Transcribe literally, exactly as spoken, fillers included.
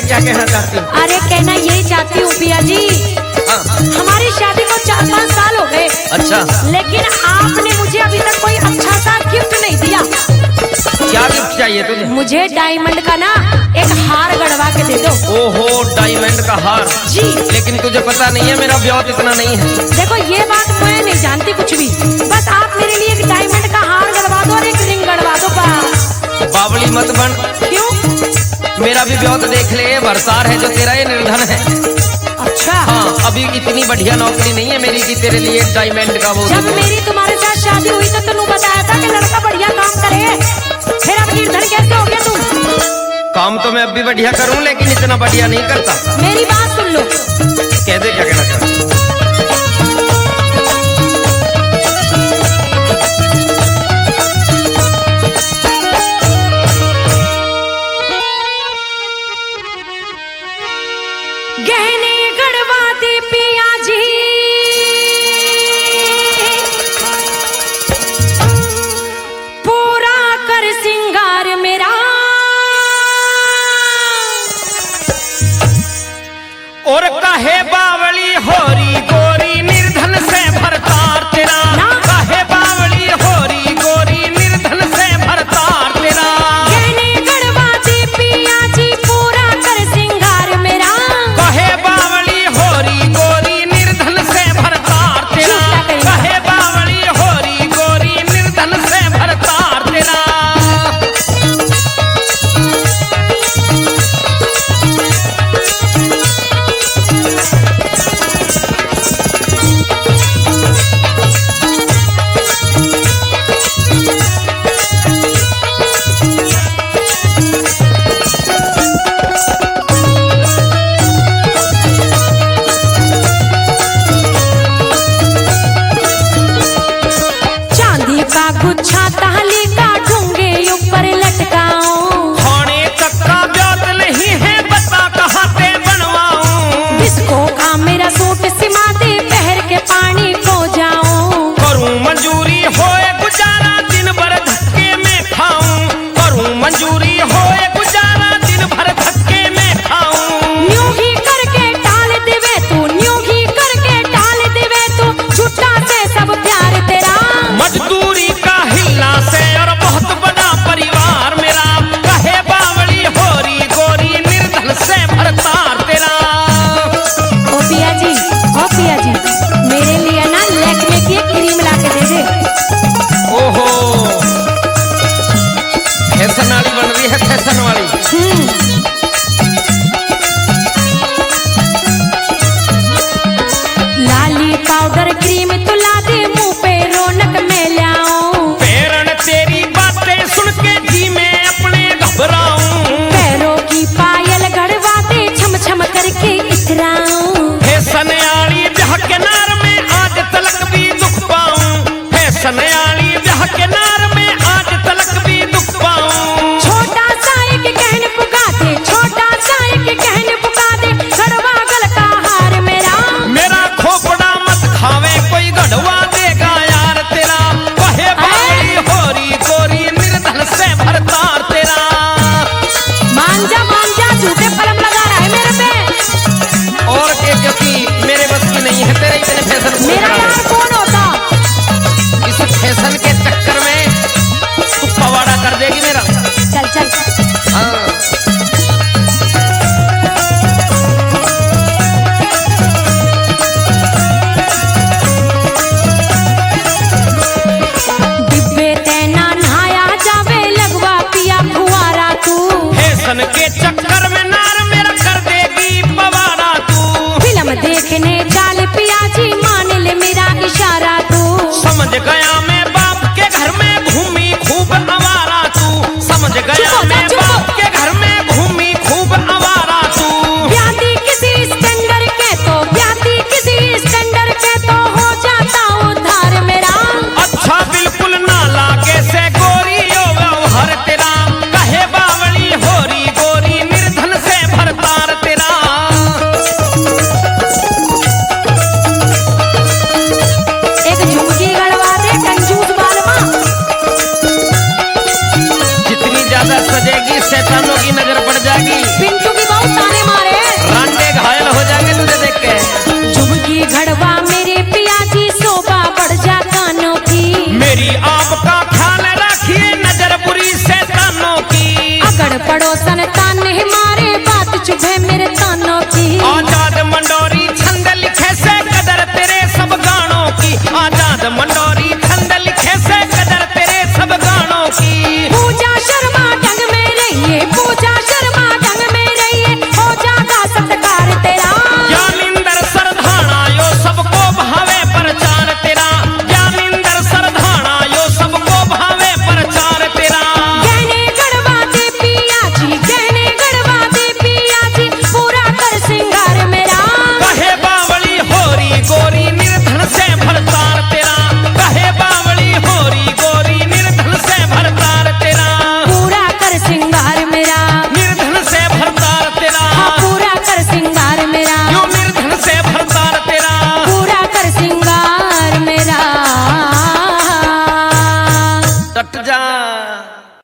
क्या कहना चाहती हूँ? अरे कहना यही चाहती हूँ पिया जी, हमारी शादी को चार पाँच साल हो गए। अच्छा, लेकिन आपने मुझे अभी तक कोई अच्छा सा गिफ्ट नहीं दिया। क्या गिफ्ट चाहिए तुझे? मुझे डायमंड का ना एक हार गढ़वा के दे दो। ओहो, डायमंड का हार? जी। लेकिन तुझे पता नहीं है मेरा ब्याह इतना नहीं है। देखो ये बात मैं नहीं जानती कुछ भी, बस आप मेरे लिए एक डायमंड का हार गढ़वा दो और एक रिंग गढ़वा दो बस। बावली मत बन। क्यों? मेरा भी ब्याह देख ले, भरसार है जो तेरा ये निर्धन है। अच्छा। हाँ, अभी इतनी बढ़िया नौकरी नहीं है मेरी कि तेरे लिए डायमंड का वो। जब मेरी तुम्हारे साथ शादी हुई तो तुमने बताया था कि लड़का बढ़िया काम करे, फिर अब निर्धन कैसे हो गया तुम? काम तो मैं अब भी बढ़िया करूं, लेकिन इतना बढ़िया नहीं करता। मेरी बात सुन लो। कह दे, क्या कहना चाहती है? गहने गढ़वा दे पिया जी, पूरा कर सिंगार मेरा, और कहे बावली होरी गोरी निर्धन से भरतार तेरा। कहे बावली होरी गोरी निर्धन से भरतार तेरा। गहने गढ़वा दे पिया जी, पूरा कर सिंगार मेरा। कहे बावली होरी गोरी निर्धन से भरतार तेरा। कहे बावली होरी गोरी निर्धन से भरतार तेरा। चांदी का गुच्छा ताली का ढूंगे ऊपर लटकाऊं। खाने तक का ब्याज नहीं है, बता कहाँ से बनवाऊं। डिस्को का मेरा सूट सिमा दे, पहर के पानी को जाऊं। करूं मंजूरी होए गुजारा, दिन भर धक्के में खाऊं। करूं मंजूरी होए गुजारा, दिन भर धक्के में खाऊं। न्यू ही करके टाल देवे तू, न्यू ही करके टाल देवे तू, झूठा से सब प्यार तेरा। मजदूरी का हिल्ला से और बहुत बड़ा परिवार मेरा। कहे बावली होरी गोरी निर्धन से भरतार तेरा। ओ पिया जी, ओ पिया जी, मेरे लिए ना लैक्मे की एक क्रीम ला के दे दे। ओहो, फैशन वाली बन रही है, फैशन वाली। हम्म। लाली पाउडर क्रीम तो ला दे, मुंह पे रौनक में लाऊं। पेरण तेरी बातें सुन के जी में अपने घबराऊं। पैरों की पायल गढ़वा दे, छम छम करके इतराऊं। फैशन आली ब्याह के नार में आज तलक भी दुख पाऊं। फैशन आली ब्याह के नार में आज तलक भी दुख पाऊं। छोटा सा एक गहन पुका दे, छोटा सा एक गहन पुका दे, गढ़वा गल का हार मेरा। मेरा खोपड़ा मत खावे कोई, गढ़वा देगा यार तेरा। कहे बावली होरी गोरी निर्धन से भरतार तेरा। मान जा मान जा, झूठे फलम लगा रहा है मेरे पे। और के क्योंकि मेरे बस की नहीं है तेरे इतने फैशन पूरे मेरा कराने। यार कौन होता? इस फैशन के चक्कर में तू पवाड़ा कर देगी मेरा। चल चल। हाँ। डिब्बे तेना नहाया जावे, लगवा पिया फुआरा तू। फैशन के चक्कर में नार मेरा कर देगी पवाड़ा तू। फिल्म देखने चाल पिया जी, मान ले मेरा पड़ोसा